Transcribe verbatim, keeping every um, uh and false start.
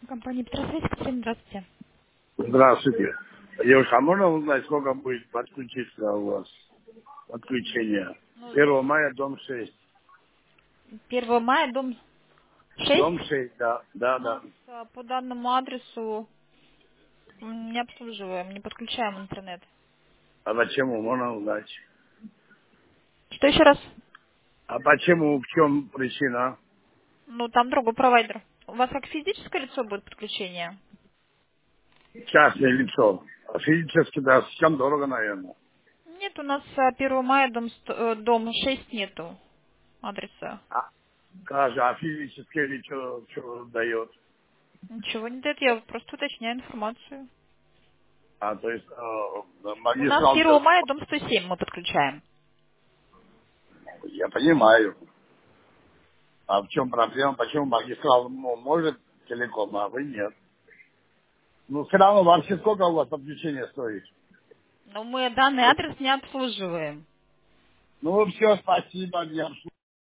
Компания Петросвязь, Екатерина, здравствуйте. Здравствуйте. Девушка, а можно узнать, сколько будет подключиться у вас подключение? Ну, первого мая, дом шесть. первого мая, дом Дом шесть. шесть, да, У да, нас да. а, по данному адресу м, не обслуживаем, не подключаем интернет. А почему? Можно узнать. Что еще раз? А почему? В чем причина? Ну, там другой провайдер. У вас как физическое лицо будет подключение? Частное лицо. А физически, да, слишком дорого, наверное. Нет, у нас а, первого мая, дом, сто- э, дом шесть нету адреса. А, как же, а физическое лицо что дает? Ничего не дает, я просто уточняю информацию. А, то есть, э, У нас магистрал, первого мая, дом сто семь мы подключаем. я понимаю. А в чем проблема? Почему магистрал м- может телеком, а вы нет? Ну, все равно вообще сколько у вас подключение стоит? Но мы данный адрес не обслуживаем. Ну, все, спасибо, я